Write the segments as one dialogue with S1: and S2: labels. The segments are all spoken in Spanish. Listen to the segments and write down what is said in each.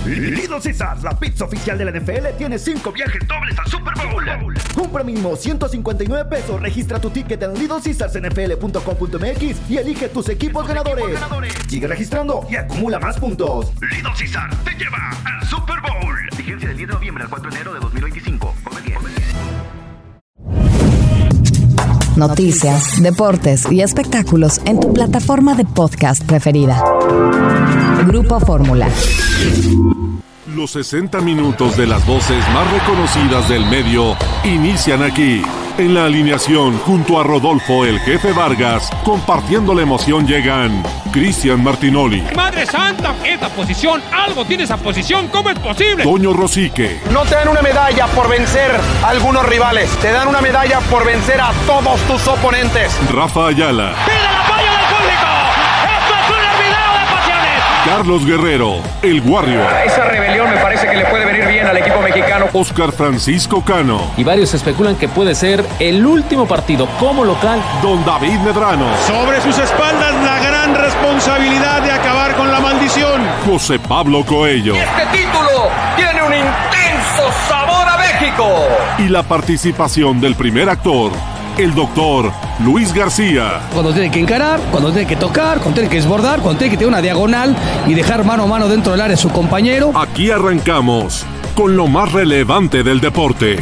S1: Little Caesars, la pizza oficial de la NFL, tiene 5 viajes dobles al Super Bowl. Compra mínimo $159. Registra tu ticket en LittleCaesarsNFL.com.mx y elige tus equipos ganadores. Sigue registrando y acumula más puntos. Little Caesars te lleva al Super Bowl. Vigencia del 10 de noviembre al 4 de enero de 2025. Come bien.
S2: Noticias, deportes y espectáculos en tu plataforma de podcast preferida. Grupo Fórmula.
S3: Los 60 minutos de las voces más reconocidas del medio inician aquí. En la alineación, junto a Rodolfo el Jefe Vargas, compartiendo la emoción llegan Cristian Martinoli.
S4: ¡Madre santa! ¡Esa posición! ¡Algo tiene esa posición! ¿Cómo es posible?
S3: Toño Rosique.
S5: No te dan una medalla por vencer a algunos rivales. Te dan una medalla por vencer a todos tus oponentes.
S3: Rafa Ayala.
S4: ¡Pide el apoyo del público! ¡Esto es un hervidero de pasiones!
S3: Carlos Guerrero, el Warrior.
S6: Esa rebelión me parece que le puede venir bien al equipo mexicano.
S3: Oscar Francisco Cano.
S7: Y varios especulan que puede ser el último partido como local.
S3: Don David Medrano.
S8: Sobre sus espaldas la gran responsabilidad de acabar con la maldición.
S3: José Pablo Coello.
S6: Este título tiene un intenso sabor a México.
S3: Y la participación del primer actor, el doctor Luis García.
S9: Cuando tiene que encarar, cuando tiene que tocar, cuando tiene que desbordar, cuando tiene que tener una diagonal y dejar mano a mano dentro del área a su compañero.
S3: Aquí arrancamos con lo más relevante del deporte.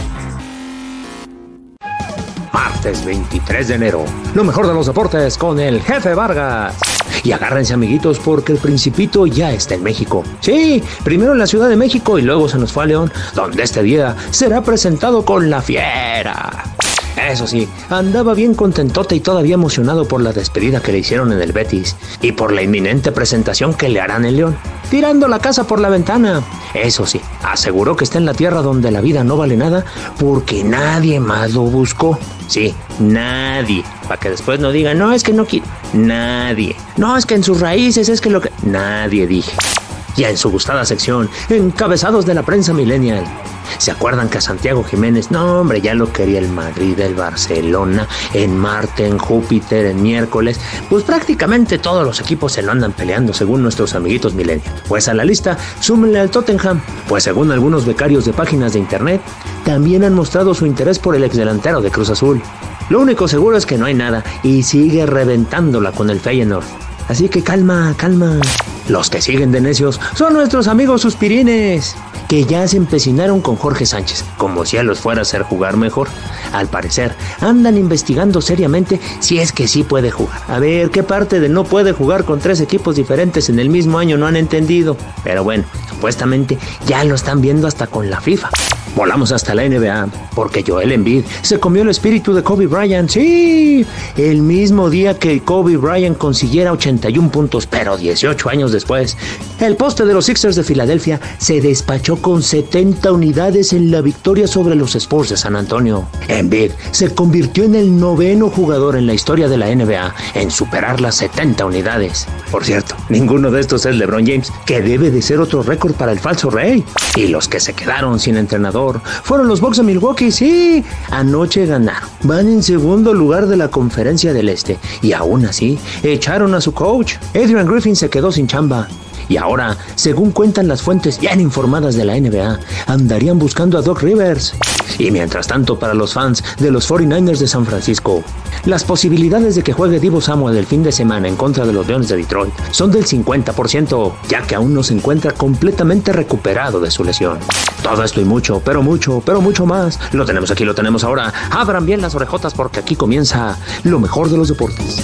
S10: Martes 23 de enero, lo mejor de los deportes con el Jefe Vargas. Y agárrense, amiguitos, porque el Principito ya está en México. Sí, primero en la Ciudad de México y luego se nos fue a León, donde este día será presentado con La Fiera. Eso sí, andaba bien contentote y todavía emocionado por la despedida que le hicieron en el Betis y por la inminente presentación que le harán en León, tirando la casa por la ventana. Eso sí, aseguró que está en la tierra donde la vida no vale nada porque nadie más lo buscó. Sí, nadie. Para que después no digan, no, es que no quiere. Nadie. No, es que en sus raíces es que lo que... Nadie, dije. Ya en su gustada sección, encabezados de la prensa millennial. ¿Se acuerdan que a Santiago Jiménez, no hombre, ya lo quería el Madrid, el Barcelona, en Marte, en Júpiter, en miércoles? Pues prácticamente todos los equipos se lo andan peleando según nuestros amiguitos millennials. Pues a la lista, súmenle al Tottenham, pues según algunos becarios de páginas de internet, también han mostrado su interés por el exdelantero de Cruz Azul. Lo único seguro es que no hay nada y sigue reventándola con el Feyenoord. Así que calma, calma. Los que siguen de necios son nuestros amigos suspirines, que ya se empecinaron con Jorge Sánchez, como si a los fuera a hacer jugar mejor. Al parecer, andan investigando seriamente si es que sí puede jugar. A ver, ¿qué parte de no puede jugar con 3 equipos diferentes en el mismo año no han entendido? Pero bueno, supuestamente ya lo están viendo hasta con la FIFA. Volamos hasta la NBA, porque Joel Embiid se comió el espíritu de Kobe Bryant. ¡Sí! El mismo día que Kobe Bryant consiguiera 81 puntos, pero 18 años después, el poste de los Sixers de Filadelfia se despachó con 70 unidades en la victoria sobre los Spurs de San Antonio. Embiid se convirtió en el 9º jugador en la historia de la NBA en superar las 70 unidades. Por cierto, ninguno de estos es LeBron James, que debe de ser otro récord para el falso rey. Y los que se quedaron sin entrenador fueron los Bucks de Milwaukee. Sí, anoche ganaron. Van en segundo lugar de la Conferencia del Este y aún así echaron a su coach. Adrian Griffin se quedó sin chamba. Y ahora, según cuentan las fuentes bien informadas de la NBA, andarían buscando a Doc Rivers. Y mientras tanto, para los fans de los 49ers de San Francisco, las posibilidades de que juegue Deebo Samuel el fin de semana en contra de los Leones de Detroit son del 50%, ya que aún no se encuentra completamente recuperado de su lesión. Todo esto y mucho, pero mucho más, lo tenemos aquí, lo tenemos ahora. Abran bien las orejotas porque aquí comienza lo mejor de los deportes.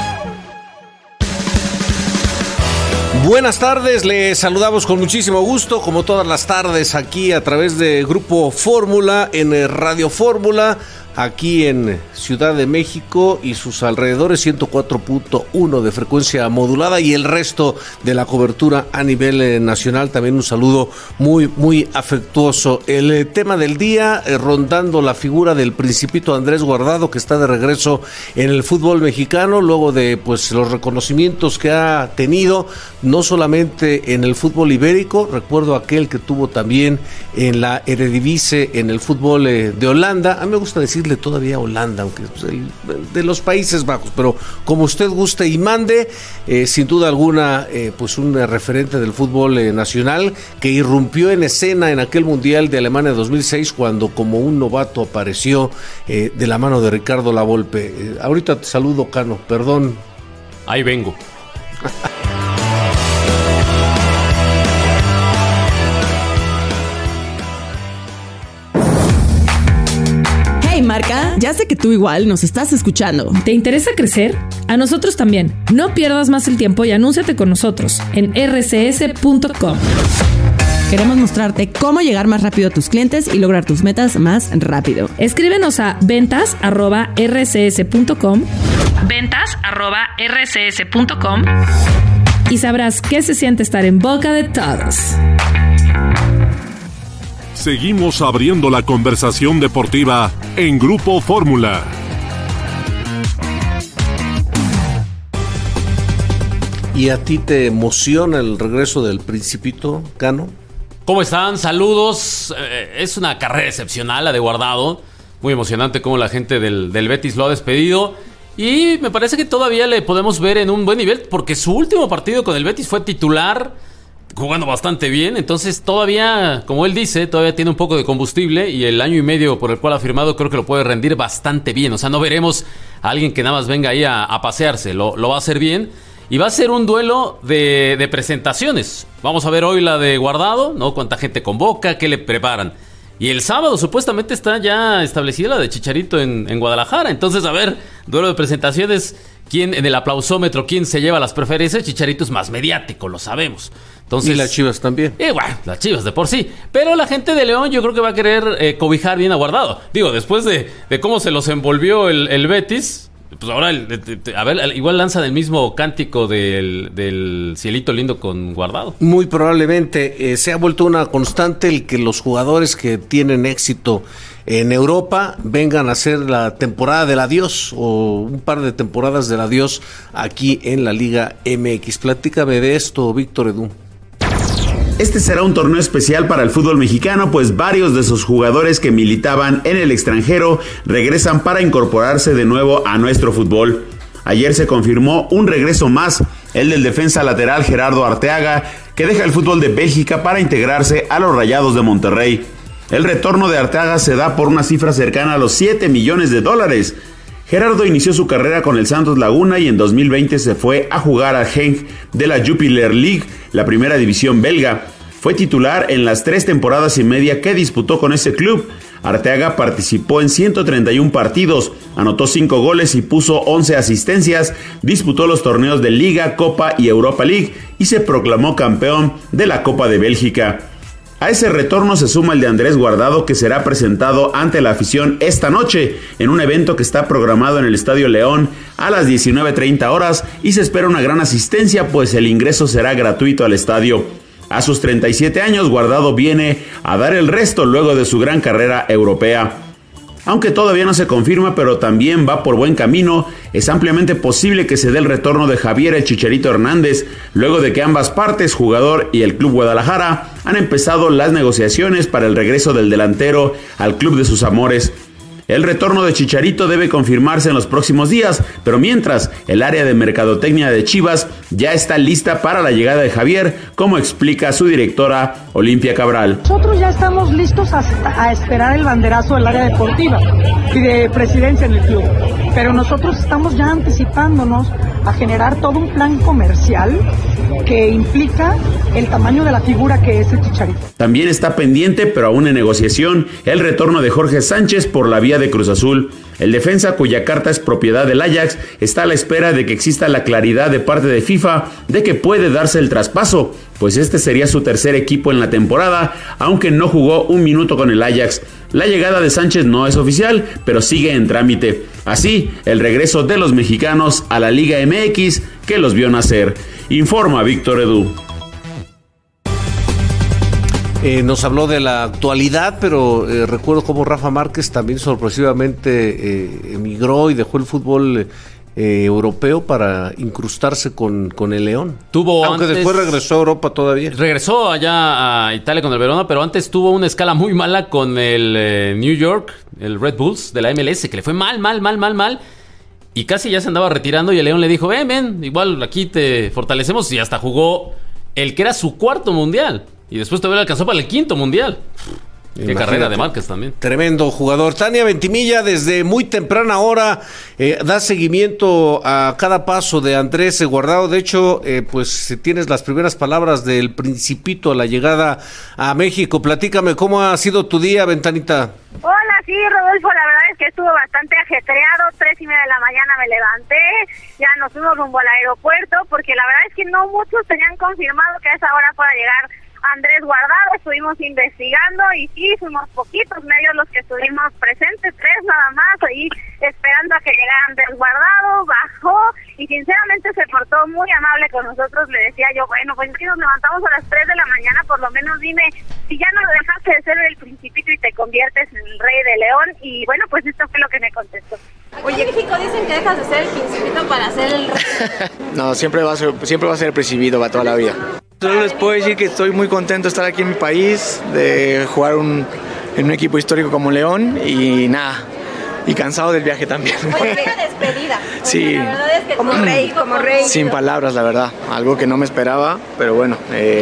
S11: Buenas tardes, les saludamos con muchísimo gusto, como todas las tardes, aquí a través de Grupo Fórmula, en Radio Fórmula, aquí en Ciudad de México y sus alrededores, 104.1 de frecuencia modulada y el resto de la cobertura a nivel nacional. También un saludo muy afectuoso. El tema del día, rondando la figura del Principito Andrés Guardado, que está de regreso en el fútbol mexicano, luego de pues los reconocimientos que ha tenido, no solamente en el fútbol ibérico, recuerdo aquel que tuvo también en la Eredivisie, en el fútbol de Holanda. A mí me gusta decirle decirle todavía Holanda, aunque de los Países Bajos, pero como usted guste y mande, sin duda alguna, pues un referente del fútbol nacional que irrumpió en escena en aquel Mundial de Alemania 2006 cuando como un novato apareció de la mano de Ricardo Lavolpe. Ahorita te saludo, Cano, perdón.
S12: Ahí vengo.
S13: Marca, ya sé que tú igual nos estás escuchando.
S14: ¿Te interesa crecer? A nosotros también. No pierdas más el tiempo y anúnciate con nosotros en rcs.com.
S13: Queremos mostrarte cómo llegar más rápido a tus clientes y lograr tus metas más rápido.
S14: Escríbenos a ventas@rcs.com ventas@rcs.com y sabrás qué se siente estar en boca de todos.
S3: Seguimos abriendo la conversación deportiva en Grupo Fórmula.
S11: ¿Y a ti te emociona el regreso del Principito, Cano?
S12: ¿Cómo están? Saludos. Es una carrera excepcional la de Guardado. Muy emocionante cómo la gente del Betis lo ha despedido. Y me parece que todavía le podemos ver en un buen nivel, porque su último partido con el Betis fue titular, jugando bastante bien. Entonces todavía, como él dice, todavía tiene un poco de combustible, y el año y medio por el cual ha firmado creo que lo puede rendir bastante bien. O sea, no veremos a alguien que nada más venga ahí a pasearse, lo va a hacer bien. Y va a ser un duelo de presentaciones. Vamos a ver hoy la de Guardado, ¿no? Cuánta gente convoca, qué le preparan. Y el sábado supuestamente está ya establecida la de Chicharito en Guadalajara. Entonces, a ver, duelo de presentaciones. ¿Quién en el aplausómetro, quién se lleva las preferencias? Chicharito es más mediático, lo sabemos. Entonces,
S11: y las Chivas también.
S12: Bueno, las Chivas de por sí. Pero la gente de León yo creo que va a querer cobijar bien a Guardado. Digo, después de cómo se los envolvió el Betis, pues ahora, a ver, igual lanzan el mismo cántico del cielito lindo con Guardado.
S11: Muy probablemente se ha vuelto una constante el que los jugadores que tienen éxito en Europa vengan a hacer la temporada del adiós o un par de temporadas del adiós aquí en la Liga MX. Platícame de esto, Víctor Edu.
S15: Este será un torneo especial para el fútbol mexicano, pues varios de sus jugadores que militaban en el extranjero regresan para incorporarse de nuevo a nuestro fútbol. Ayer se confirmó un regreso más, el del defensa lateral Gerardo Arteaga, que deja el fútbol de Bélgica para integrarse a los Rayados de Monterrey. El retorno de Arteaga se da por una cifra cercana a los $7 millones. Gerardo inició su carrera con el Santos Laguna y en 2020 se fue a jugar al Genk de la Jupiler League, la primera división belga. Fue titular en las 3 temporadas y media que disputó con ese club. Arteaga participó en 131 partidos, anotó 5 goles y puso 11 asistencias, disputó los torneos de Liga, Copa y Europa League y se proclamó campeón de la Copa de Bélgica. A ese retorno se suma el de Andrés Guardado, que será presentado ante la afición esta noche en un evento que está programado en el Estadio León a las 19:30 horas y se espera una gran asistencia, pues el ingreso será gratuito al estadio. A sus 37 años, Guardado viene a dar el resto luego de su gran carrera europea. Aunque todavía no se confirma, pero también va por buen camino, es ampliamente posible que se dé el retorno de Javier el Chicharito Hernández, luego de que ambas partes, jugador y el Club Guadalajara, han empezado las negociaciones para el regreso del delantero al club de sus amores. El retorno de Chicharito debe confirmarse en los próximos días, pero mientras, el área de mercadotecnia de Chivas ya está lista para la llegada de Javier, como explica su directora Olimpia Cabral.
S16: Nosotros ya estamos listos a esperar el banderazo del área deportiva y de presidencia en el club, pero nosotros estamos ya anticipándonos a generar todo un plan comercial que implica el tamaño de la figura que es el Chicharito.
S15: También está pendiente, pero aún en negociación, el retorno de Jorge Sánchez por la vía de Cruz Azul. El defensa, cuya carta es propiedad del Ajax, está a la espera de que exista la claridad de parte de FIFA de que puede darse el traspaso, pues este sería su tercer equipo en la temporada, aunque no jugó un minuto con el Ajax. La llegada de Sánchez no es oficial, pero sigue en trámite. Así, el regreso de los mexicanos a la Liga MX que los vio nacer. Informa Víctor Edu.
S11: Nos habló de la actualidad, pero recuerdo cómo Rafa Márquez también sorpresivamente emigró y dejó el fútbol europeo para incrustarse con el León. Aunque
S12: antes,
S11: después regresó a Europa todavía.
S12: Regresó allá a Italia con el Verona, pero antes tuvo una escala muy mala con el New York, el Red Bulls de la MLS, que le fue mal. Y casi ya se andaba retirando y el León le dijo, ven, igual aquí te fortalecemos. Y hasta jugó el que era su 4º mundial. Y después todavía le alcanzó para el 5º mundial. Qué carrera de Márquez también.
S11: Tremendo jugador. Tania Ventimilla, desde muy temprana hora, da seguimiento a cada paso de Andrés Guardado. De hecho, pues tienes las primeras palabras del Principito a la llegada a México. Platícame, ¿cómo ha sido tu día, Ventanita?
S17: Hola, sí, Rodolfo, la verdad es que estuvo bastante ajetreado. 3:30 de la mañana me levanté, ya nos fuimos rumbo al aeropuerto, porque la verdad es que no muchos tenían confirmado que a esa hora fuera a llegar Andrés Guardado. Estuvimos investigando y sí, fuimos poquitos medios los que estuvimos presentes, 3 nada más, ahí esperando a que llegara Andrés Guardado. Bajó y sinceramente se portó muy amable con nosotros. Le decía yo, bueno, pues si nos levantamos a las 3 de la mañana, por lo menos dime si ya no dejaste de ser el Principito y te conviertes en el Rey de León. Y bueno, pues esto fue lo que me contestó.
S18: Oye, en México dicen que dejas de ser el Principito para ser el Rey.
S19: No, siempre va a ser el Principito para toda la vida. Solo les puedo decir que estoy muy contento de estar aquí en mi país, de jugar en un equipo histórico como León y nada, y cansado del viaje también.
S18: Oye, una despedida.
S19: Sí.
S18: La verdad es que como rey.
S19: Sin palabras, la verdad, algo que no me esperaba, pero bueno,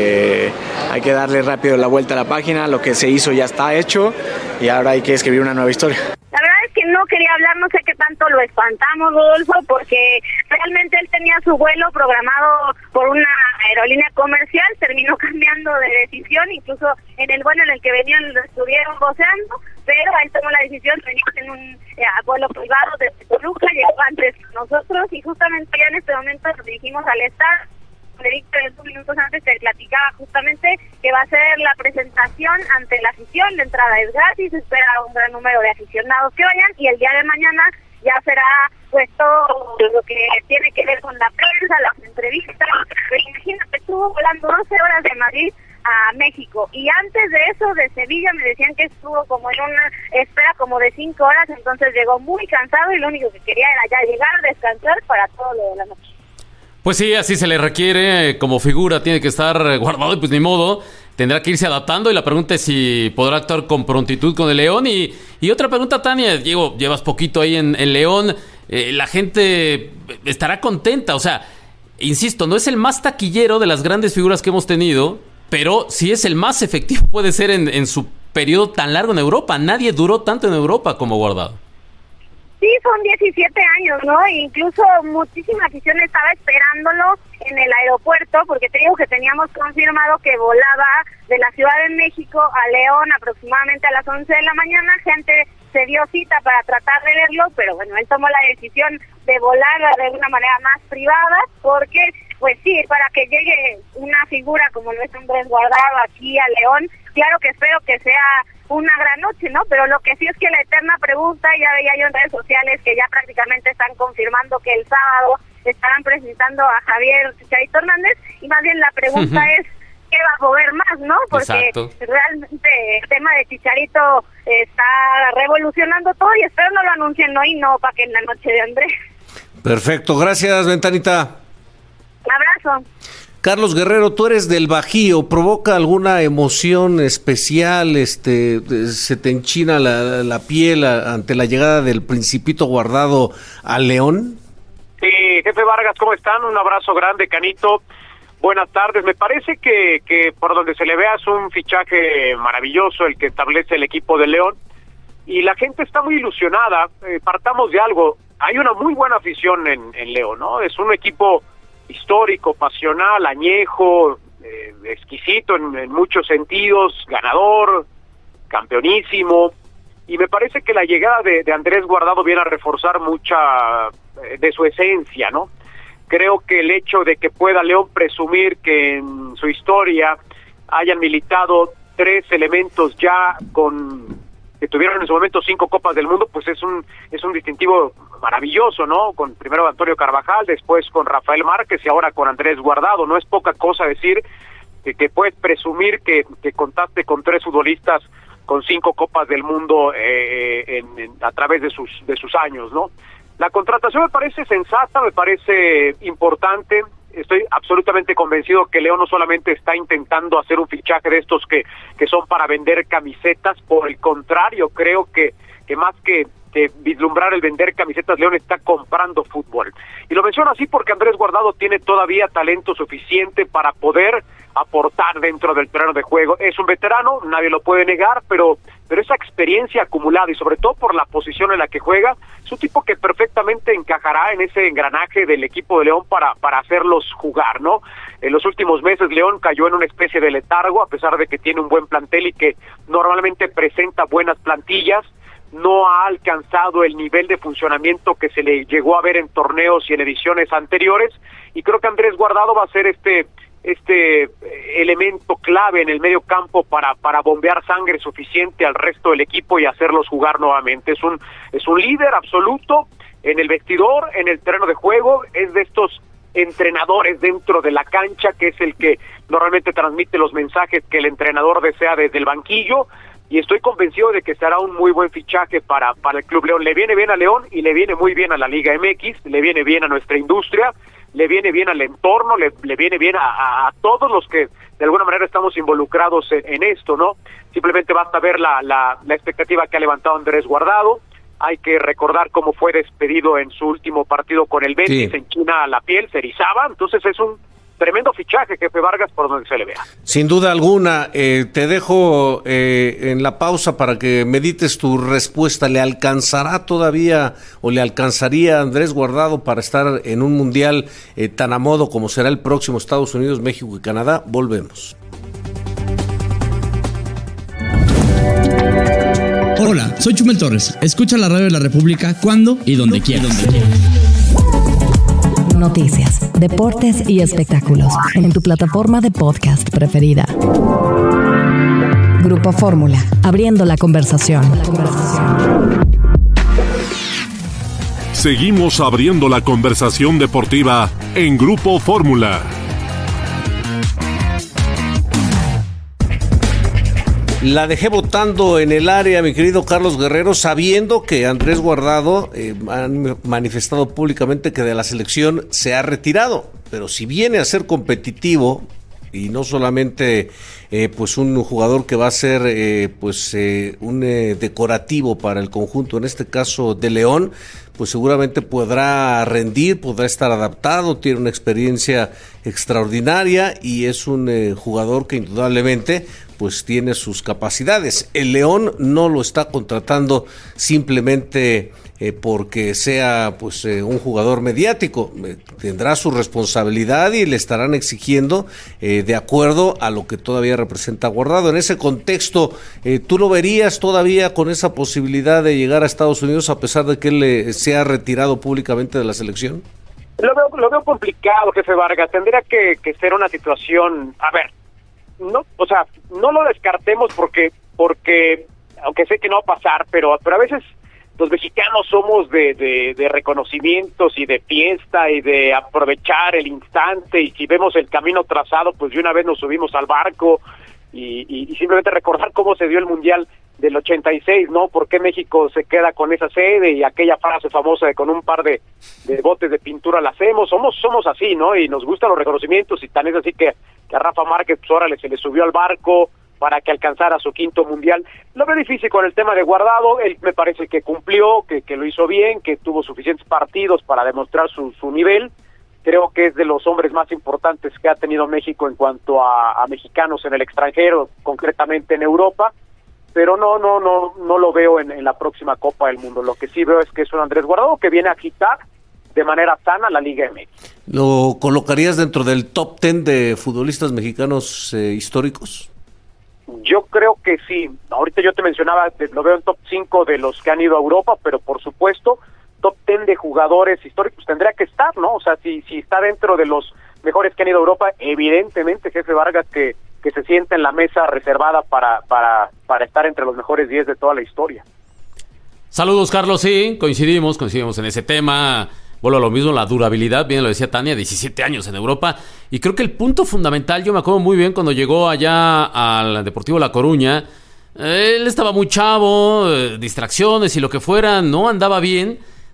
S19: hay que darle rápido la vuelta a la página, lo que se hizo ya está hecho y ahora hay que escribir una nueva historia.
S17: La verdad es que no quería hablar, no sé qué tanto lo espantamos, Rodolfo, porque realmente él tenía su vuelo programado por una aerolínea comercial, terminó cambiando de decisión, incluso en el vuelo en el que venían lo estuvieron voceando, pero él tomó la decisión, venía en un vuelo privado desde Toluca, llegó antes que nosotros y justamente ya en este momento nos dirigimos al estadio. Víctor, 2 minutos antes te platicaba justamente que va a ser la presentación ante la afición. La entrada es gratis, espera un gran número de aficionados que vayan y el día de mañana ya será pues todo lo que tiene que ver con la prensa, las entrevistas. Pero imagínate, estuvo volando 12 horas de Madrid a México y antes de eso de Sevilla me decían que estuvo como en una espera como de 5 horas, entonces llegó muy cansado y lo único que quería era ya llegar, descansar para todo lo de la noche.
S12: Pues sí, así se le requiere, como figura tiene que estar Guardado y pues ni modo, tendrá que irse adaptando y la pregunta es si podrá actuar con prontitud con el León. Y otra pregunta, Tania, Diego, llevas poquito ahí en León, la gente estará contenta, o sea, insisto, no es el más taquillero de las grandes figuras que hemos tenido, pero sí es el más efectivo, puede ser en su periodo tan largo en Europa. Nadie duró tanto en Europa como Guardado.
S17: Sí, son 17 años, ¿no? Incluso muchísima afición estaba esperándolo en el aeropuerto, porque te digo que teníamos confirmado que volaba de la Ciudad de México a León aproximadamente a las 11 de la mañana. Gente se dio cita para tratar de verlo, pero bueno, él tomó la decisión de volar de una manera más privada, porque, pues sí, para que llegue una figura como lo es Andrés Guardado aquí a León, claro que espero que sea una gran noche, ¿no? Pero lo que sí es que la eterna pregunta, ya veía yo en redes sociales que ya prácticamente están confirmando que el sábado estarán presentando a Javier Chicharito Hernández, y más bien la pregunta es ¿qué va a mover más, no? Porque realmente el tema de Chicharito está revolucionando todo y espero no lo anuncien hoy, no para que en la noche de Andrés.
S11: Perfecto, gracias, Ventanita.
S17: Abrazo.
S11: Carlos Guerrero, tú eres del Bajío, ¿provoca alguna emoción especial? ¿Se te enchina la piel ante la llegada del Principito Guardado a León?
S5: Sí, jefe Vargas, ¿cómo están? Un abrazo grande, Canito. Buenas tardes. Me parece que por donde se le vea es un fichaje maravilloso el que establece el equipo de León y la gente está muy ilusionada. Partamos de algo, hay una muy buena afición en León, ¿no? Es un equipo histórico, pasional, añejo, exquisito en muchos sentidos, ganador, campeonísimo, y me parece que la llegada de Andrés Guardado viene a reforzar mucha de su esencia, ¿no? Creo que el hecho de que pueda León presumir que en su historia hayan militado 3 elementos ya que tuvieron en su momento 5 Copas del Mundo, pues es un distintivo maravilloso, ¿no? Con primero Antonio Carvajal, después con Rafael Márquez y ahora con Andrés Guardado. No es poca cosa decir que puedes presumir que contaste con 3 futbolistas con 5 Copas del Mundo a través de sus años, ¿no? La contratación me parece sensata, me parece importante. Estoy absolutamente convencido que León no solamente está intentando hacer un fichaje de estos que son para vender camisetas, por el contrario, creo que más que vislumbrar el vender camisetas, León está comprando fútbol. Y lo menciono así porque Andrés Guardado tiene todavía talento suficiente para poder aportar dentro del terreno de juego. Es un veterano, nadie lo puede negar, pero esa experiencia acumulada y sobre todo por la posición en la que juega, es un tipo que perfectamente encajará en ese engranaje del equipo de León para hacerlos jugar, ¿no? En los últimos meses León cayó en una especie de letargo, a pesar de que tiene un buen plantel y que normalmente presenta buenas plantillas. No ha alcanzado el nivel de funcionamiento que se le llegó a ver en torneos y en ediciones anteriores, y creo que Andrés Guardado va a ser este elemento clave en el medio campo para bombear sangre suficiente al resto del equipo y hacerlos jugar nuevamente. Es un líder absoluto en el vestidor, en el terreno de juego, es de estos entrenadores dentro de la cancha, que es el que normalmente transmite los mensajes que el entrenador desea desde el banquillo, y estoy convencido de que será un muy buen fichaje para el Club León. Le viene bien a León y le viene muy bien a la Liga MX, le viene bien a nuestra industria, le viene bien al entorno, le viene bien a todos los que de alguna manera estamos involucrados en esto, ¿no? Simplemente basta ver la expectativa que ha levantado Andrés Guardado. Hay que recordar cómo fue despedido en su último partido con el Betis, en China la piel se erizaba, entonces es un tremendo fichaje, Jefe Vargas, por donde se le vea.
S11: Sin duda alguna, te dejo en la pausa para que medites tu respuesta. ¿Le alcanzará todavía o le alcanzaría a Andrés Guardado para estar en un mundial tan a modo como será el próximo Estados Unidos, México y Canadá? Volvemos.
S20: Hola, soy Chumel Torres. Escucha la radio de la República cuando y donde quieras.
S2: Noticias, deportes y espectáculos en tu plataforma de podcast preferida. Grupo Fórmula, abriendo la conversación.
S3: Seguimos abriendo la conversación deportiva en Grupo Fórmula.
S11: La dejé votando en el área, mi querido Carlos Guerrero, sabiendo que Andrés Guardado ha manifestado públicamente que de la selección se ha retirado, pero si viene a ser competitivo y no solamente pues un jugador que va a ser un decorativo para el conjunto, en este caso de León, pues seguramente podrá rendir, podrá estar adaptado, tiene una experiencia extraordinaria y es un jugador que indudablemente pues tiene sus capacidades. El León no lo está contratando simplemente porque sea pues un jugador mediático, tendrá su responsabilidad y le estarán exigiendo de acuerdo a lo que todavía representa Guardado. En ese contexto, ¿tú lo verías todavía con esa posibilidad de llegar a Estados Unidos a pesar de que él se ha retirado públicamente de la selección?
S5: Lo veo complicado, Jefe Vargas. Tendría que ser una situación, a ver, no, o sea, no lo descartemos porque aunque sé que no va a pasar, pero a veces los mexicanos somos de reconocimientos y de fiesta y de aprovechar el instante, y si vemos el camino trazado, pues de una vez nos subimos al barco y simplemente recordar cómo se dio el Mundial del 86, ¿no? ¿Por qué México se queda con esa sede? Y aquella frase famosa de con un par de botes de pintura la hacemos. Somos así, ¿no? Y nos gustan los reconocimientos, y tan es así que a Rafa Márquez pues, órale, se le subió al barco para que alcanzara su quinto Mundial. Lo veo difícil con el tema de Guardado. Él me parece que cumplió, que lo hizo bien, que tuvo suficientes partidos para demostrar su nivel. Creo que es de los hombres más importantes que ha tenido México en cuanto a mexicanos en el extranjero, concretamente en Europa, pero no lo veo en la próxima Copa del Mundo. Lo que sí veo es que es un Andrés Guardado que viene a agitar de manera sana la Liga MX.
S11: ¿Lo colocarías dentro del top 10 de futbolistas mexicanos históricos?
S5: Yo creo que sí. Ahorita yo te mencionaba, lo veo en top 5 de los que han ido a Europa, pero por supuesto, top 10 de jugadores históricos tendría que estar, ¿no? O sea, si está dentro de los mejores que han ido a Europa, evidentemente, Jefe Vargas, que se sienta en la mesa reservada para estar entre los mejores 10 de toda la historia.
S12: Saludos, Carlos, sí, coincidimos en ese tema. Bueno, lo mismo, la durabilidad, bien lo decía Tania, 17 años en Europa, y creo que el punto fundamental, yo me acuerdo muy bien cuando llegó allá al Deportivo La Coruña, él estaba muy chavo, distracciones y lo que fuera, no andaba bien.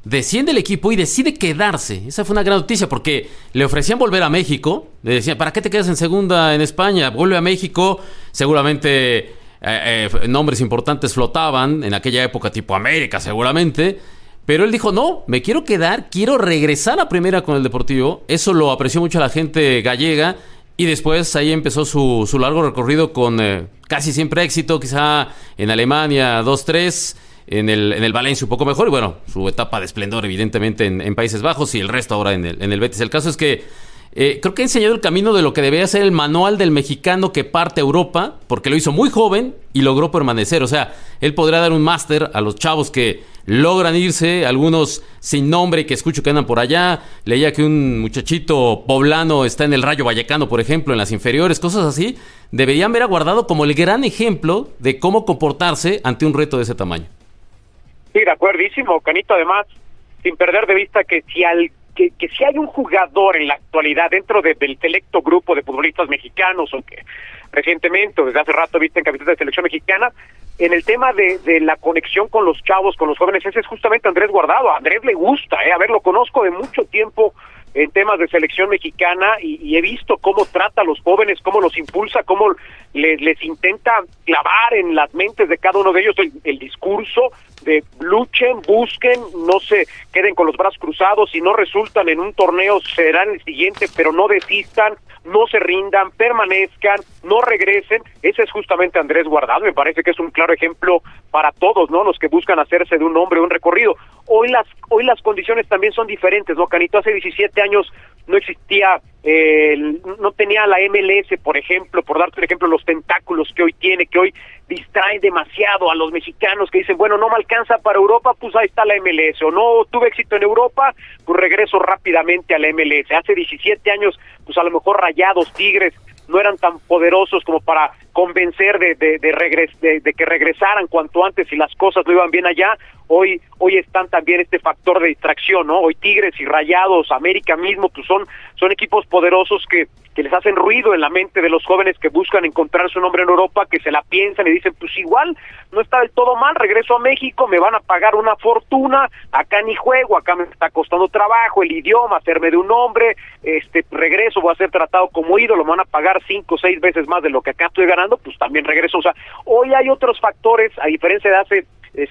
S12: desciende el equipo y decide quedarse. Esa fue una gran noticia porque le ofrecían volver a México. Le decían, ¿para qué te quedas en segunda en España? Vuelve a México. Seguramente nombres importantes flotaban en aquella época, tipo América seguramente. Pero él dijo, no, me quiero quedar, quiero regresar a primera con el Deportivo. Eso lo apreció mucho la gente gallega. Y después ahí empezó su largo recorrido con casi siempre éxito, quizá en Alemania 2-3, en el Valencia un poco mejor, y bueno, su etapa de esplendor evidentemente en Países Bajos y el resto ahora en el Betis. El caso es que creo que ha enseñado el camino de lo que debería ser el manual del mexicano que parte a Europa, porque lo hizo muy joven y logró permanecer. O sea, él podría dar un máster a los chavos que logran irse, algunos sin nombre y que escucho que andan por allá. Leía que un muchachito poblano está en el Rayo Vallecano, por ejemplo, en las inferiores, cosas así. Deberían ver a Guardado como el gran ejemplo de cómo comportarse ante un reto de ese tamaño.
S5: Sí, de acuerdísimo, Canito, además, sin perder de vista que si hay un jugador en la actualidad dentro del selecto grupo de futbolistas mexicanos, o que recientemente, o desde hace rato viste en capitán de selección mexicana, en el tema de la conexión con los chavos, con los jóvenes, ese es justamente Andrés Guardado. A Andrés le gusta, a ver, lo conozco de mucho tiempo en temas de selección mexicana y he visto cómo trata a los jóvenes, cómo los impulsa, cómo les intenta clavar en las mentes de cada uno de ellos el discurso de luchen, busquen, no se queden con los brazos cruzados, si no resultan en un torneo serán el siguiente, pero no desistan, no se rindan, permanezcan, no regresen. Ese es justamente Andrés Guardado. Me parece que es un claro ejemplo para todos, ¿no? Los que buscan hacerse de un nombre, un recorrido. Hoy las condiciones también son diferentes, ¿no, Canito? Hace 17 años no existía, no tenía la MLS, por ejemplo, por darte un ejemplo, los tentáculos que hoy tiene, que hoy distraen demasiado a los mexicanos que dicen, bueno, no me alcanza para Europa, pues ahí está la MLS, o no tuve éxito en Europa, pues regreso rápidamente a la MLS. Hace 17 años, pues a lo mejor Rayados, Tigres, no eran tan poderosos como para convencer de que regresaran cuanto antes si las cosas no iban bien allá. Hoy están también este factor de distracción, ¿no? Hoy Tigres y Rayados, América mismo, pues son equipos poderosos que les hacen ruido en la mente de los jóvenes que buscan encontrar su nombre en Europa, que se la piensan y dicen, pues igual no está del todo mal, regreso a México, me van a pagar una fortuna, acá ni juego, acá me está costando trabajo, el idioma, hacerme de un nombre, regreso, voy a ser tratado como ídolo, me van a pagar 5 o 6 veces más de lo que acá estoy ganando, pues también regreso. O sea, hoy hay otros factores, a diferencia de hace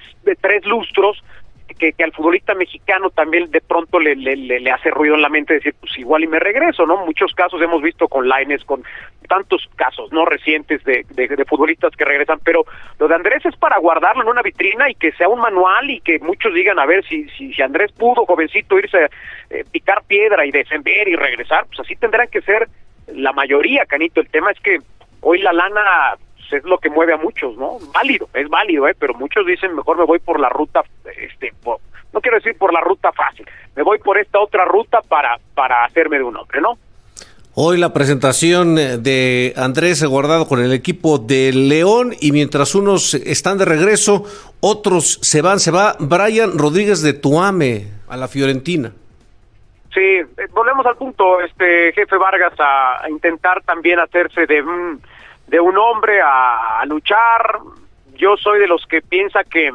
S5: 3 lustros, que al futbolista mexicano también de pronto le hace ruido en la mente decir, pues igual y me regreso, ¿no? Muchos casos hemos visto con Lainez, con tantos casos, ¿no? Recientes de futbolistas que regresan, pero lo de Andrés es para guardarlo en una vitrina y que sea un manual y que muchos digan, a ver, si Andrés pudo, jovencito, irse a picar piedra y descender y regresar, pues así tendrán que ser la mayoría, Canito. El tema es que hoy la lana es lo que mueve a muchos, ¿no? Es válido, pero muchos dicen, mejor me voy por la ruta, no quiero decir por la ruta fácil, me voy por esta otra ruta para hacerme de un hombre, ¿no?
S11: Hoy la presentación de Andrés Guardado con el equipo de León, y mientras unos están de regreso, otros se va Brian Rodríguez de Tuame a la Fiorentina.
S5: Sí, volvemos al punto, jefe Vargas, a intentar también hacerse de un hombre, a luchar. Yo soy de los que piensa que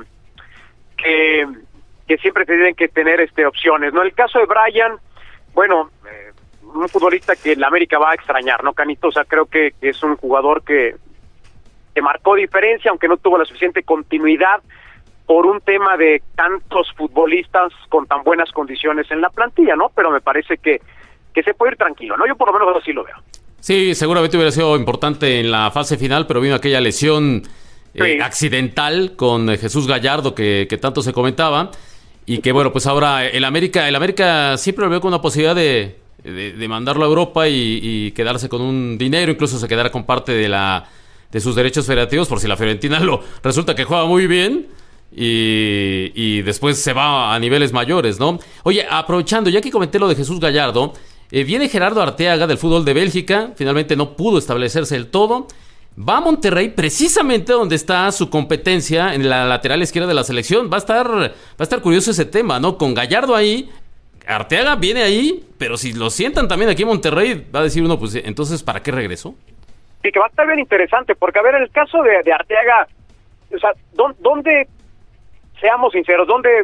S5: siempre se tienen que tener opciones, ¿no? El caso de Brian, bueno, un futbolista que la América va a extrañar, ¿no, Canito? O sea, creo que es un jugador que marcó diferencia, aunque no tuvo la suficiente continuidad por un tema de tantos futbolistas con tan buenas condiciones en la plantilla, ¿no? Pero me parece que se puede ir tranquilo, ¿no? Yo por lo menos así lo veo.
S12: Sí, seguramente hubiera sido importante en la fase final, pero vino aquella lesión accidental con Jesús Gallardo que tanto se comentaba, y que bueno, pues ahora el América siempre lo veo con una posibilidad de mandarlo a Europa y quedarse con un dinero, incluso se quedará con parte de sus derechos federativos, por si la Fiorentina resulta que juega muy bien y después se va a niveles mayores, ¿no? Oye, aprovechando, ya que comenté lo de Jesús Gallardo, viene Gerardo Arteaga del fútbol de Bélgica, finalmente no pudo establecerse del todo, va a Monterrey, precisamente donde está su competencia en la lateral izquierda de la selección. Va a estar curioso ese tema, ¿no? Con Gallardo ahí, Arteaga viene ahí, pero si lo sientan también aquí en Monterrey, va a decir uno, pues entonces, ¿para qué regresó?
S5: Sí, que va a estar bien interesante, porque a ver, en el caso de Arteaga, o sea, ¿dónde, seamos sinceros, dónde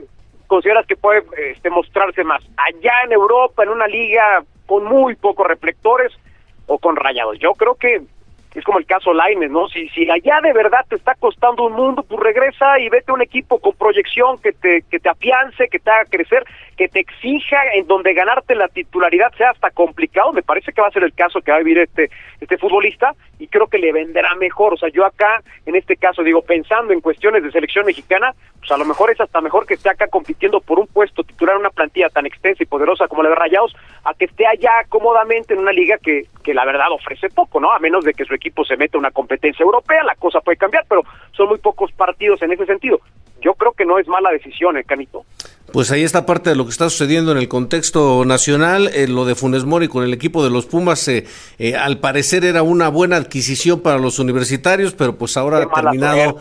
S5: consideras que puede mostrarse más? ¿Allá en Europa, en una liga con muy pocos reflectores, o con Rayados? Yo creo que es como el caso Lainez, ¿no? Si allá de verdad te está costando un mundo, pues regresa y vete a un equipo con proyección que te afiance, que te haga crecer, que te exija, en donde ganarte la titularidad sea hasta complicado. Me parece que va a ser el caso que va a vivir este futbolista, y creo que le venderá mejor. O sea, yo acá, en este caso, digo, pensando en cuestiones de selección mexicana, pues a lo mejor es hasta mejor que esté acá compitiendo por un puesto titular en una plantilla tan extensa y poderosa como la de Rayados, a que esté allá cómodamente en una liga que la verdad ofrece poco, ¿no? A menos de que su equipo se meta a una competencia europea, la cosa puede cambiar, pero son muy pocos partidos en ese sentido. Yo creo que no es mala decisión, Canito.
S11: Pues ahí está parte de lo que está sucediendo en el contexto nacional. Lo de Funes Mori con el equipo de los Pumas, al parecer era una buena adquisición para los universitarios, pero pues ahora ha terminado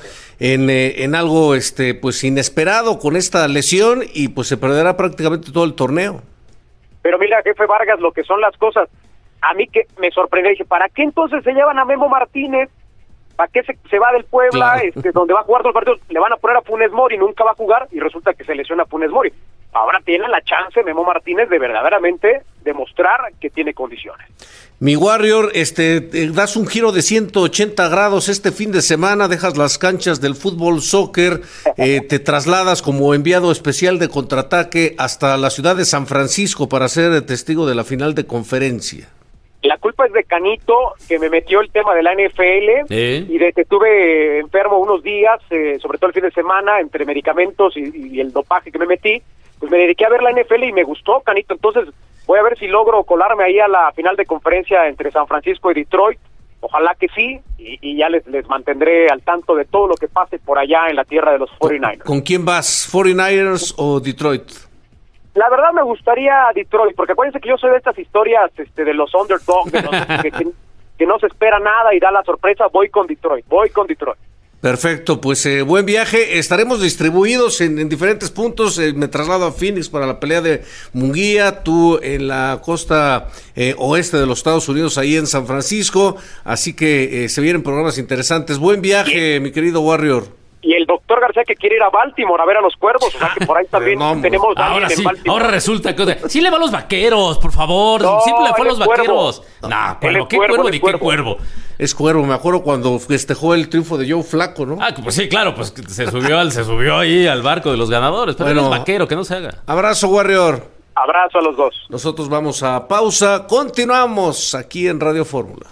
S11: en algo pues inesperado con esta lesión, y pues se perderá prácticamente todo el torneo. Pero mira, jefe Vargas, lo que son las cosas, a mí que me sorprendió, dije, ¿para qué entonces se llevan a Memo Martínez? ¿Para qué se va del Puebla, claro, donde va a jugar todos los partidos? Le van a poner a Funes Mori, nunca va a jugar, y resulta que se lesiona a Funes Mori. Ahora tiene la chance Memo Martínez de verdaderamente demostrar que tiene condiciones. Mi Warrior, das un giro de 180 grados este fin de semana, dejas las canchas del fútbol soccer, te trasladas como enviado especial de Contraataque hasta la ciudad de San Francisco para ser testigo de la final de conferencia. La culpa es de Canito, que me metió el tema de la NFL, y de que estuve enfermo unos días, sobre todo el fin de semana, entre medicamentos y el dopaje que me metí. Pues me dediqué a ver la NFL y me gustó, Canito. Entonces voy a ver si logro colarme ahí a la final de conferencia entre San Francisco y Detroit. Ojalá que sí, y ya les mantendré al tanto de todo lo que pase por allá en la tierra de los 49ers. ¿Con quién vas? ¿49ers o Detroit? La verdad me gustaría Detroit, porque acuérdense que yo soy de estas historias de los underdogs, de los que no se espera nada y da la sorpresa. Voy con Detroit. Perfecto, pues buen viaje. Estaremos distribuidos en diferentes puntos. Me traslado a Phoenix para la pelea de Munguía, tú en la costa oeste de los Estados Unidos, ahí en San Francisco. Así que se vienen programas interesantes. Buen viaje, mi querido Warrior. Y el doctor García que quiere ir a Baltimore a ver a los Cuervos, o sea que por ahí también tenemos a alguien en Baltimore. Ahora resulta que sí le va a los Vaqueros, por favor, siempre le fue a los Vaqueros. No, Cuervo, ¿qué Cuervo ni qué Cuervo? Es Cuervo, me acuerdo cuando festejó el triunfo de Joe Flaco, ¿no? Ah, pues sí, claro, pues se subió ahí al barco de los ganadores, pero él es vaquero, que no se haga. Abrazo, Warrior. Abrazo a los dos. Nosotros vamos a pausa, continuamos aquí en Radio Fórmula.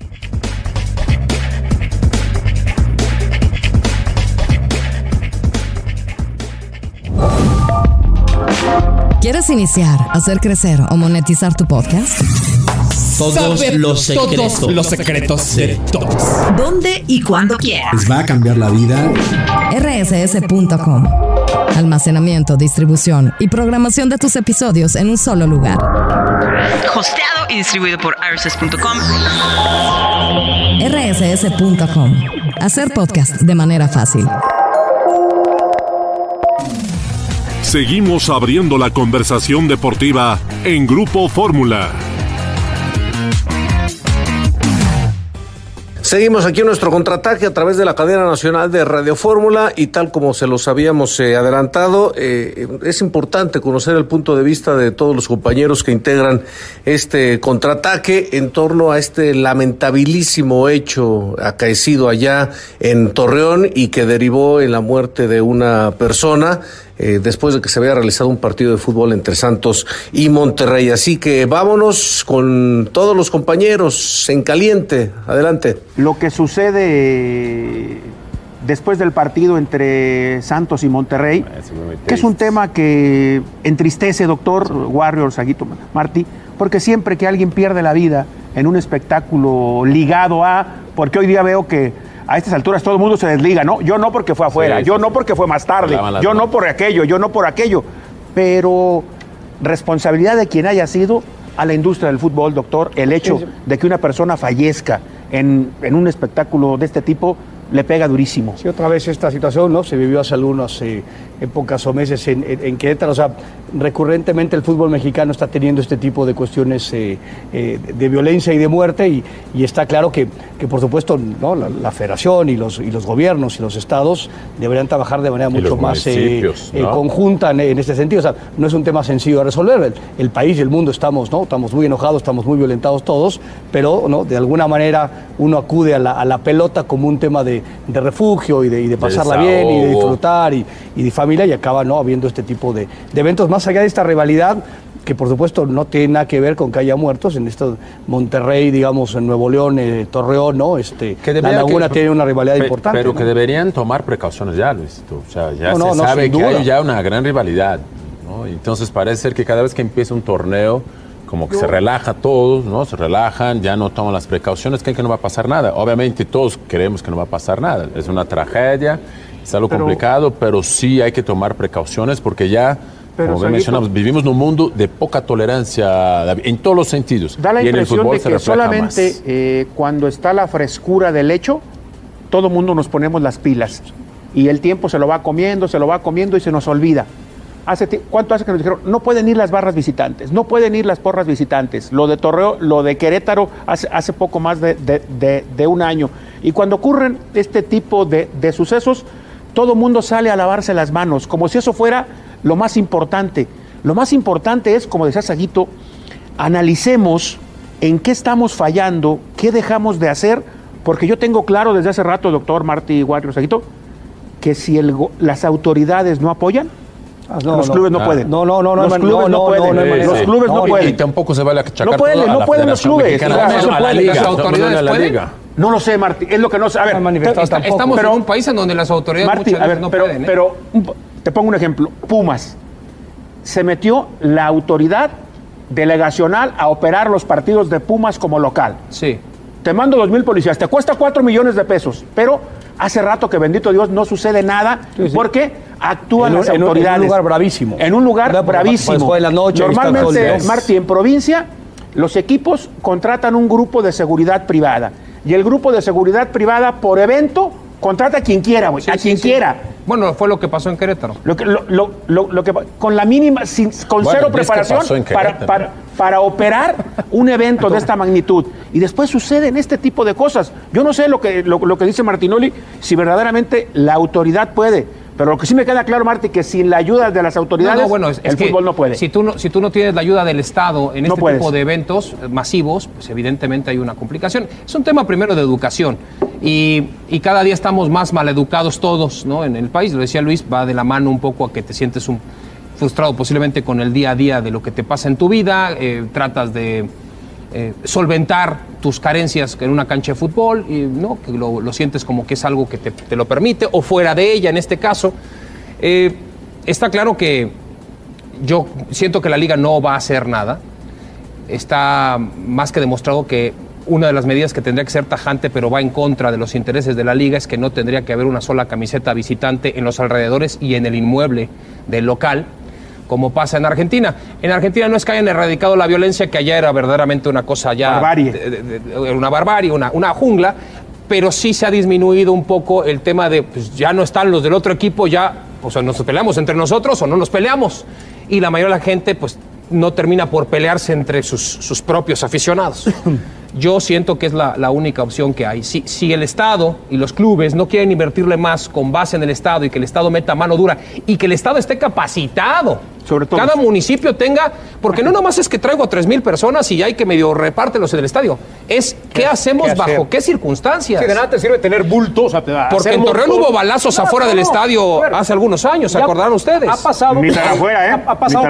S2: ¿Quieres iniciar, hacer crecer o monetizar tu podcast?
S20: Todos los secretos de todos.
S2: ¿Dónde y cuándo quieras?
S20: Les va a cambiar la vida.
S2: rss.com. Almacenamiento, distribución y programación de tus episodios en un solo lugar.
S21: Hosteado y distribuido por rss.com.
S2: rss.com. Hacer podcast de manera fácil.
S3: Seguimos abriendo la conversación deportiva en Grupo Fórmula.
S11: Seguimos aquí en nuestro contraataque a través de la cadena nacional de Radio Fórmula, y tal como se los habíamos adelantado, es importante conocer el punto de vista de todos los compañeros que integran este contraataque en torno a este lamentabilísimo hecho acaecido allá en Torreón y que derivó en la muerte de una persona después de que se había realizado un partido de fútbol entre Santos y Monterrey. Así que vámonos con todos los compañeros en caliente. Adelante.
S22: Lo que sucede después del partido entre Santos y Monterrey, que es un tema que entristece, doctor Warrior, Saguito, Martí, porque siempre que alguien pierde la vida en un espectáculo ligado porque hoy día veo que a estas alturas todo el mundo se desliga, ¿no? Yo no porque fue afuera, yo no porque fue más tarde, yo no por aquello, pero responsabilidad de quien haya sido a la industria del fútbol, doctor, el hecho de que una persona fallezca en un espectáculo de este tipo, le pega durísimo.
S9: Sí, otra vez esta situación, ¿no? Se vivió hace algunas épocas o meses en Querétaro. O sea, recurrentemente el fútbol mexicano está teniendo este tipo de cuestiones de violencia y de muerte y está claro que por supuesto, ¿no? La federación y los gobiernos y los estados deberían trabajar de manera mucho más ¿no? Conjunta en este sentido. O sea, no es un tema sencillo de resolver. El país y el mundo estamos muy enojados, estamos muy violentados todos, pero ¿no? De alguna manera uno acude a la pelota como un tema de refugio y de pasarla bien y de disfrutar y de familia, y acaba ¿no? habiendo este tipo de eventos más allá de esta rivalidad que por supuesto no tiene nada que ver con que haya muertos en esto Monterrey, digamos, en Nuevo León, Torreón, ¿no? La Laguna tiene una rivalidad importante.
S1: Pero
S22: ¿no?
S1: que deberían tomar precauciones ya, Luisito. O sea, ya
S22: se
S1: sabe que hay ya una gran rivalidad, ¿no? Entonces parece ser que cada vez que empieza un torneo, como que se relaja todos, ¿no? Se relajan, ya no toman las precauciones, creen que no va a pasar nada. Obviamente todos creemos que no va a pasar nada. Es una tragedia, es algo complicado, pero sí hay que tomar precauciones porque ya... Como bien mencionamos, vivimos en un mundo de poca tolerancia en todos los sentidos.
S22: Da la
S1: y en el
S22: impresión
S1: fútbol
S22: de
S1: se
S22: que
S1: refleja
S22: solamente cuando está la frescura del hecho, todo mundo nos ponemos las pilas. Y el tiempo se lo va comiendo y se nos olvida. ¿Cuánto hace que nos dijeron? No pueden ir las barras visitantes, no pueden ir las porras visitantes. Lo de Torreón, lo de Querétaro, hace poco más de un año. Y cuando ocurren este tipo de sucesos, todo mundo sale a lavarse las manos, como si eso fuera lo más importante. Lo más importante es, como decía Saguito, analicemos en qué estamos fallando, qué dejamos de hacer, porque yo tengo claro desde hace rato, doctor Martí Warrior, Saguito, que si las autoridades no apoyan, los clubes no pueden. Los clubes no pueden. Los clubes no pueden.
S1: Y tampoco se vale achacar
S22: no pueden los clubes.
S1: A la liga.
S4: ¿Las autoridades pueden?
S22: No lo sé, Martí, es lo que no sé. A ver,
S4: estamos en un país en donde las autoridades
S22: Martí,
S4: muchas veces no pueden.
S22: Pero te pongo un ejemplo. Pumas. Se metió la autoridad delegacional a operar los partidos de Pumas como local.
S4: Sí.
S22: Te mando 2,000 policías, te cuesta 4 millones de pesos, pero hace rato que, bendito Dios, no sucede nada porque actúan las autoridades.
S9: En un lugar bravísimo.
S22: En un lugar bravísimo.
S9: Pues, la noche,
S22: normalmente, Martí, en provincia, los equipos contratan un grupo de seguridad privada. Y el grupo de seguridad privada, por evento, contrata a quien quiera, güey. A quien quiera.
S4: Bueno, fue lo que pasó en Querétaro.
S22: Lo que con la mínima, con cero preparación para operar un evento de esta magnitud. Y después suceden este tipo de cosas. Yo no sé lo que dice Martinoli, si verdaderamente la autoridad puede. Pero lo que sí me queda claro, Martí, que sin la ayuda de las autoridades, el fútbol no puede.
S4: Si tú no tienes la ayuda del Estado en este tipo de eventos masivos, pues evidentemente hay una complicación. Es un tema primero de educación. Y cada día estamos más maleducados todos, ¿no? En el país, lo decía Luis, va de la mano un poco a que te sientes frustrado posiblemente con el día a día de lo que te pasa en tu vida, tratas de solventar tus carencias en una cancha de fútbol, y no, que lo sientes como que es algo que te lo permite, o fuera de ella en este caso. Está claro que yo siento que la liga no va a hacer nada. Está más que demostrado que una de las medidas que tendría que ser tajante, pero va en contra de los intereses de la liga, es que no tendría que haber una sola camiseta visitante en los alrededores y en el inmueble del local, como pasa en Argentina. En Argentina no es que hayan erradicado la violencia, que allá era verdaderamente una cosa ya... una barbarie, una jungla, pero sí se ha disminuido un poco el tema de, pues ya no están los del otro equipo, ya, o sea, nos peleamos entre nosotros o no nos peleamos. Y la mayoría de la gente, pues, no termina por pelearse entre sus propios aficionados. Yo siento que es la única opción que hay. Si el Estado y los clubes no quieren invertirle más con base en el Estado y que el Estado meta mano dura y que el Estado esté capacitado, sobre todo cada municipio tenga, porque no nomás es que traigo a 3,000 personas y hay que medio repártelos en el estadio, es qué hacemos bajo qué circunstancias.
S23: Sí, de nada te sirve tener bultos.
S4: Porque en Torreón hubo balazos afuera del estadio hace algunos años, ¿se acordarán ustedes?
S23: Ha pasado.
S22: Ni tan afuera, ¿eh?
S23: Ha pasado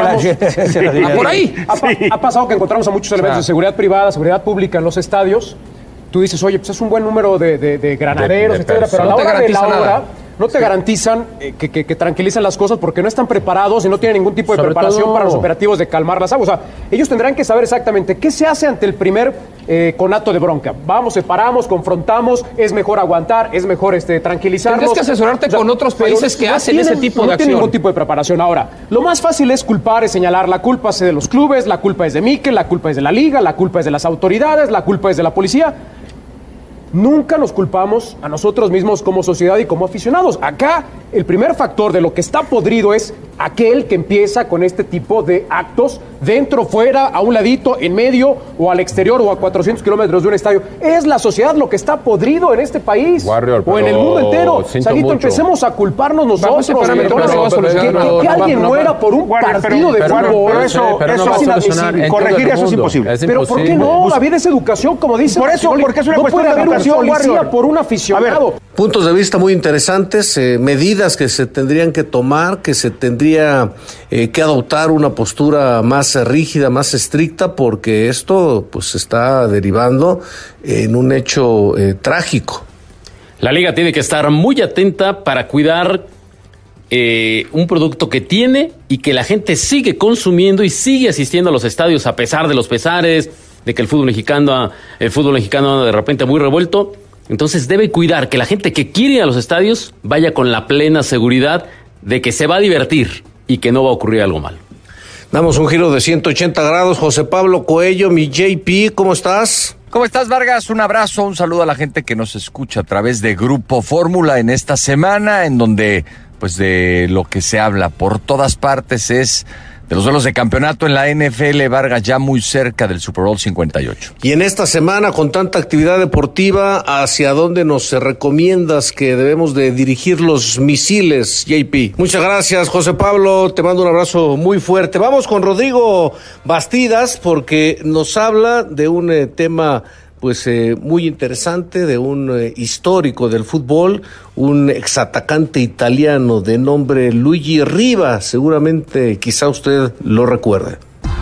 S23: que
S4: por ahí.
S23: Ha pasado que encontramos a muchos elementos de seguridad privada, seguridad pública en los estadios. Tú dices, oye, pues es un buen número de granaderos, etcétera, pero a la hora de la hora no te garantizan que tranquilizan las cosas porque no están preparados y no tienen ningún tipo de preparación para los operativos de calmar las aguas. O sea, ellos tendrán que saber exactamente qué se hace ante el primer conato de bronca. Vamos, separamos, confrontamos, es mejor aguantar, es mejor tranquilizarnos.
S4: Tendrías que asesorarte con otros países que hacen ese tipo de acción.
S23: No tienen ningún tipo de preparación. Ahora, lo más fácil es culpar, es señalar, la culpa es de los clubes, la culpa es de Mikel, la culpa es de la liga, la culpa es de las autoridades, la culpa es de la policía. nunca nos culpamos a nosotros mismos como sociedad y como aficionados. Acá el primer factor de lo que está podrido es aquel que empieza con este tipo de actos dentro, fuera, a un ladito, en medio o al exterior o a 400 kilómetros de un estadio. Es la sociedad lo que está podrido en este país o en el mundo entero. Saguito, empecemos a culparnos nosotros. Que alguien muera por un partido de fútbol.
S22: Pero eso es inadmisible. Corregir eso es imposible.
S23: Pero ¿por qué no? David, es educación, como dice.
S22: Por eso, porque es una cuestión de educación,
S23: policía por un aficionado.
S11: Puntos de vista muy interesantes, medidas que se tendrían que tomar, que se tendría que adoptar una postura más rígida, más estricta, porque esto pues está derivando en un hecho trágico.
S12: La liga tiene que estar muy atenta para cuidar un producto que tiene y que la gente sigue consumiendo y sigue asistiendo a los estadios a pesar de los pesares, de que el fútbol mexicano de repente muy revuelto. Entonces debe cuidar que la gente que quiere ir a los estadios vaya con la plena seguridad de que se va a divertir y que no va a ocurrir algo malo.
S11: Damos un giro de 180 grados. José Pablo Coello, mi JP, ¿cómo estás?
S6: ¿Cómo estás, Vargas? Un abrazo, un saludo a la gente que nos escucha a través de Grupo Fórmula en esta semana, en donde, pues, de lo que se habla por todas partes es de los duelos de campeonato en la NFL, Vargas, ya muy cerca del Super Bowl 58.
S11: Y en esta semana, con tanta actividad deportiva, ¿hacia dónde nos recomiendas que debemos de dirigir los misiles, JP? Muchas gracias, José Pablo, te mando un abrazo muy fuerte. Vamos con Rodrigo Bastidas, porque nos habla de un tema pues muy interesante, de un histórico del fútbol, un exatacante italiano de nombre Luigi Riva. Seguramente quizá usted lo recuerde.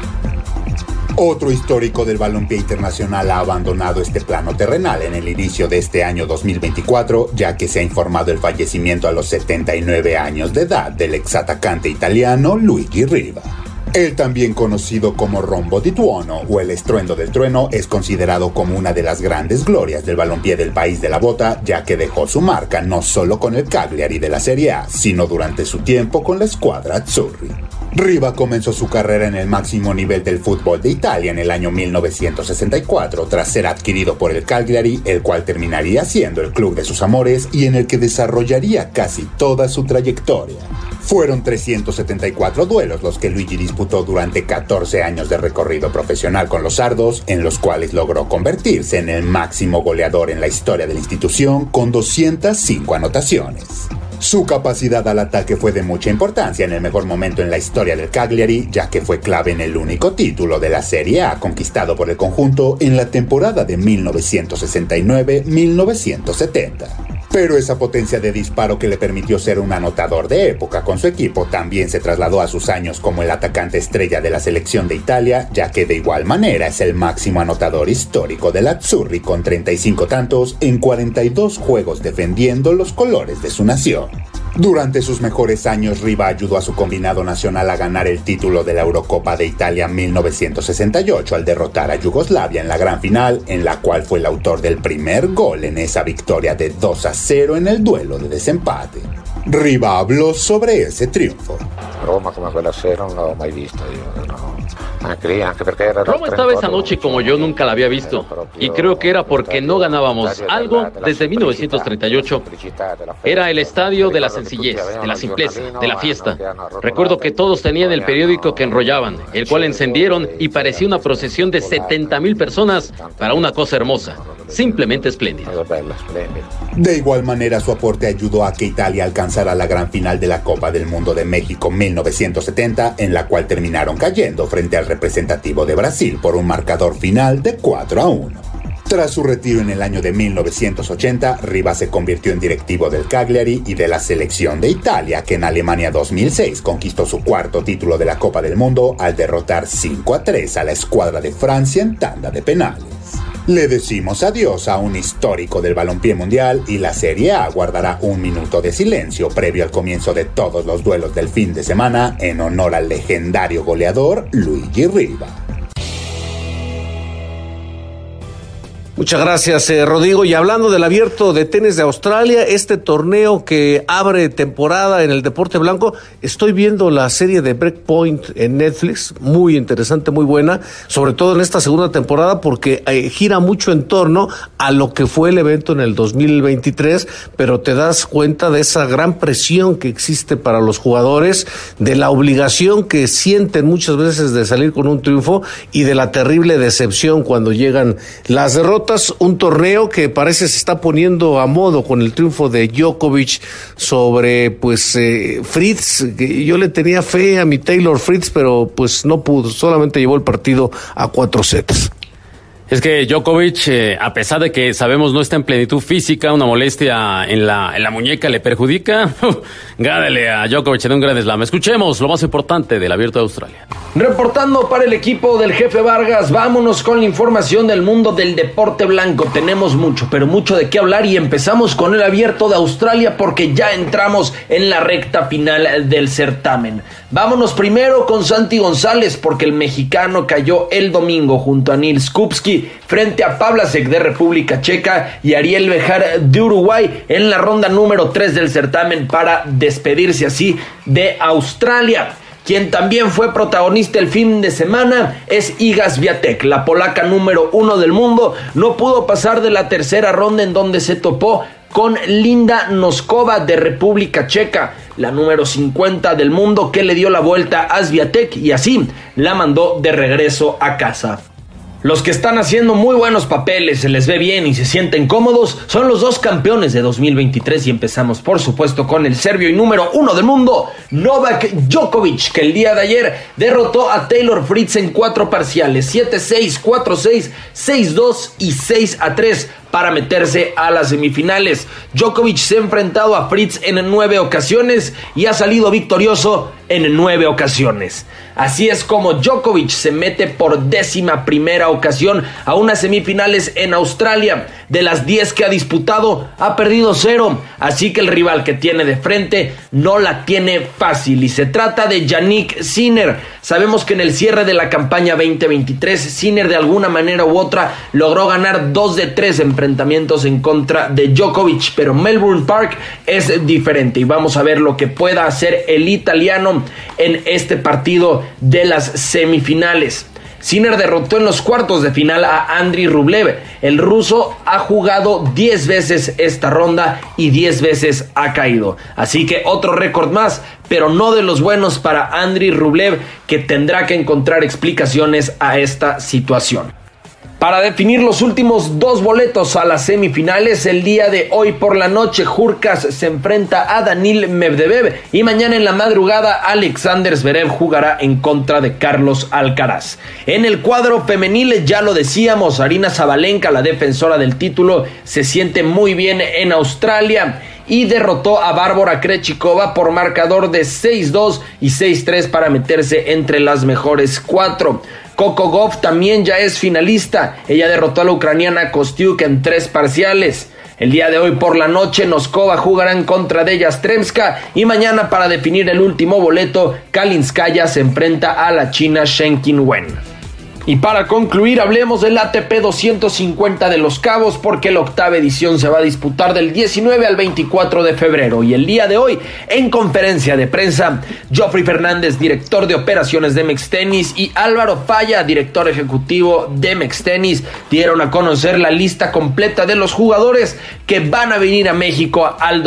S7: Otro histórico del balompié internacional ha abandonado este plano terrenal en el inicio de este año 2024, ya que se ha informado el fallecimiento a los 79 años de edad del exatacante italiano Luigi Riva. El también conocido como Rombo di Tuono o el estruendo del trueno es considerado como una de las grandes glorias del balompié del país de la bota, ya que dejó su marca no solo con el Cagliari de la Serie A, sino durante su tiempo con la squadra azzurri. Riva comenzó su carrera en el máximo nivel del fútbol de Italia en el año 1964, tras ser adquirido por el Cagliari, el cual terminaría siendo el club de sus amores y en el que desarrollaría casi toda su trayectoria. Fueron 374 duelos los que Luigi disputó durante 14 años de recorrido profesional con los sardos, en los cuales logró convertirse en el máximo goleador en la historia de la institución con 205 anotaciones. Su capacidad al ataque fue de mucha importancia en el mejor momento en la historia del Cagliari, ya que fue clave en el único título de la Serie A conquistado por el conjunto en la temporada de 1969-1970. Pero esa potencia de disparo que le permitió ser un anotador de época con su equipo también se trasladó a sus años como el atacante estrella de la selección de Italia, ya que de igual manera es el máximo anotador histórico del Azzurri con 35 tantos en 42 juegos defendiendo los colores de su nación. Durante sus mejores años, Riva ayudó a su combinado nacional a ganar el título de la Eurocopa de Italia 1968 al derrotar a Yugoslavia en la gran final, en la cual fue el autor del primer gol en esa victoria de 2-0 en el duelo de desempate. Riva habló sobre ese triunfo.
S8: Roma come quella sera non l'avevo mai vista io, no.
S12: Roma estaba esa noche como yo nunca la había visto, y creo que era porque no ganábamos algo desde 1938. Era el estadio de la sencillez, de la simpleza, de la fiesta. Recuerdo que todos tenían el periódico que enrollaban, el cual encendieron y parecía una procesión de 70,000 personas para una cosa hermosa, simplemente espléndida.
S7: De igual manera, su aporte ayudó a que Italia alcanzara la gran final de la Copa del Mundo de México 1970, en la cual terminaron cayendo frente al representativo de Brasil por un marcador final de 4-1. Tras su retiro en el año de 1980, Riva se convirtió en directivo del Cagliari y de la selección de Italia, que en Alemania 2006 conquistó su cuarto título de la Copa del Mundo al derrotar 5-3 a la escuadra de Francia en tanda de penales. Le decimos adiós a un histórico del balompié mundial y la Serie A guardará un minuto de silencio previo al comienzo de todos los duelos del fin de semana en honor al legendario goleador Luigi Riva.
S11: Muchas gracias, Rodrigo. Y hablando del Abierto de Tenis de Australia, este torneo que abre temporada en el deporte blanco, estoy viendo la serie de Breakpoint en Netflix, muy interesante, muy buena, sobre todo en esta segunda temporada porque gira mucho en torno a lo que fue el evento en el 2023, pero te das cuenta de esa gran presión que existe para los jugadores, de la obligación que sienten muchas veces de salir con un triunfo y de la terrible decepción cuando llegan las derrotas. Un torneo que parece se está poniendo a modo con el triunfo de Djokovic sobre Fritz. Yo le tenía fe a mi Taylor Fritz, pero pues no pudo, solamente llevó el partido a 4 sets.
S12: Es que Djokovic, a pesar de que sabemos no está en plenitud física, una molestia en la muñeca le perjudica, gánale a Djokovic en un Grand Slam. Escuchemos lo más importante del Abierto de Australia.
S10: Reportando para el equipo del Jefe Vargas, vámonos con la información del mundo del deporte blanco. Tenemos mucho, pero mucho de qué hablar y empezamos con el Abierto de Australia porque ya entramos en la recta final del certamen. Vámonos primero con Santi González porque el mexicano cayó el domingo junto a Nils Kupski frente a Pavlasek de República Checa y Ariel Bejar de Uruguay en la ronda número 3 del certamen para despedirse así de Australia. Quien también fue protagonista el fin de semana es Iga Swiatek, la polaca número 1 del mundo. No pudo pasar de la tercera ronda en donde se topó con Linda Noskova de República Checa, la número 50 del mundo, que le dio la vuelta a Swiatek y así la mandó de regreso a casa. Los que están haciendo muy buenos papeles, se les ve bien y se sienten cómodos, son los dos campeones de 2023 y empezamos por supuesto con el serbio y número 1 del mundo, Novak Djokovic, que el día de ayer derrotó a Taylor Fritz en 4 parciales, 7-6, 4-6, 6-2 y 6-3 para meterse a las semifinales. Djokovic se ha enfrentado a Fritz en 9 ocasiones y ha salido victorioso en 9 ocasiones. Así es como Djokovic se mete por 11ª ocasión a unas semifinales en Australia. De las 10 que ha disputado, ha perdido 0, así que el rival que tiene de frente no la tiene fácil y se trata de Jannik Sinner. Sabemos que en el cierre de la campaña 2023, Sinner de alguna manera u otra logró ganar 2 de 3 enfrentamientos en contra de Djokovic, pero Melbourne Park es diferente y vamos a ver lo que pueda hacer el italiano en este partido de las semifinales. Sinner derrotó en los cuartos de final a Andriy Rublev. El ruso ha jugado 10 veces esta ronda y 10 veces ha caído. Así que otro récord más, pero no de los buenos para Andriy Rublev, que tendrá que encontrar explicaciones a esta situación. Para definir los últimos 2 boletos a las semifinales, el día de hoy por la noche, Hurkacz se enfrenta a Daniil Medvedev y mañana en la madrugada, Alexander Zverev jugará en contra de Carlos Alcaraz. En el cuadro femenil, ya lo decíamos, Aryna Sabalenka, la defensora del título, se siente muy bien en Australia y derrotó a Bárbara Krejcikova por marcador de 6-2 y 6-3 para meterse entre las mejores 4. Coco Gauff también ya es finalista. Ella derrotó a la ucraniana Kostiuk en 3 parciales. El día de hoy por la noche, Noskova jugará en contra de Yastremska y mañana para definir el último boleto, Kalinskaya se enfrenta a la china Shen Qinwen. Y para concluir, hablemos del ATP 250 de Los Cabos porque la 8ª edición se va a disputar del 19 al 24 de febrero. Y el día de hoy, en conferencia de prensa, Geoffrey Fernández, director de operaciones de Mex Tenis, y Álvaro Falla, director ejecutivo de Mex Tenis, dieron a conocer la lista completa de los jugadores que van a venir a México al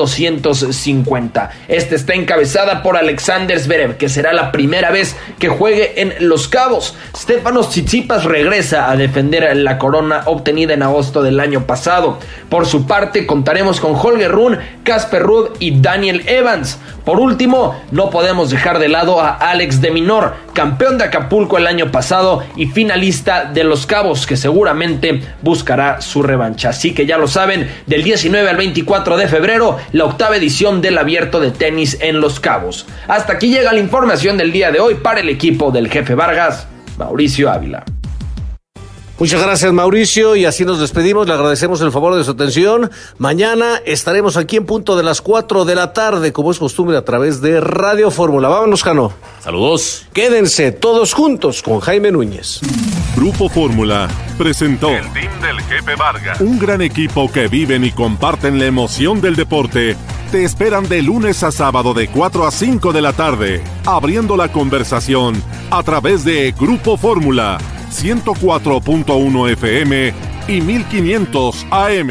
S10: 250. Esta está encabezada por Alexander Zverev, que será la primera vez que juegue en Los Cabos. Stefanos Tsitsipas regresa a defender la corona obtenida en agosto del año pasado. Por su parte, contaremos con Holger Rune, Casper Ruud y Daniel Evans. Por último, no podemos dejar de lado a Alex de Minaur, campeón de Acapulco el año pasado y finalista de Los Cabos, que seguramente buscará su revancha. Así que ya lo saben, del 19 al 24 de febrero, la 8ª edición del Abierto de Tenis en Los Cabos. Hasta aquí llega la información del día de hoy para el equipo del Jefe Vargas, Mauricio Ávila.
S11: Muchas gracias, Mauricio, y así nos despedimos. Le agradecemos el favor de su atención. Mañana estaremos aquí en punto de las 4 de la tarde, como es costumbre, a través de Radio Fórmula. Vámonos, Cano.
S12: Saludos.
S11: Quédense todos juntos con Jaime Núñez.
S3: Grupo Fórmula presentó
S13: El Team del Jefe Vargas.
S3: un gran equipo que viven y comparten la emoción del deporte. Te esperan de lunes a sábado de 4 a 5 de la tarde, abriendo la conversación a través de Grupo Fórmula 104.1 FM y 1500 AM.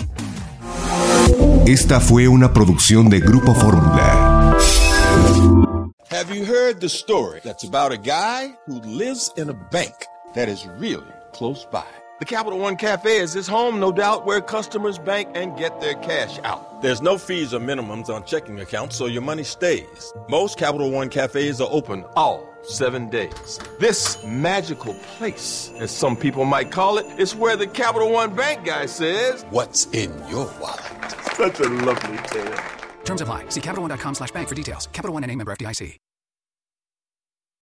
S14: Esta fue una producción de Grupo Fórmula.
S16: Have you heard the story that's about a guy who lives in a bank that is really close by? The Capital One Cafe is his home, no doubt, where customers bank and get their cash out. There's no fees or minimums on checking accounts, so your money stays. Most Capital One Cafes are open all 7 days. This magical place, as some people might call it, is where the Capital One Bank guy says, "What's in your wallet?" Such a lovely tale.
S24: Terms apply. See CapitalOne.com/bank for details. Capital One NA, member FDIC.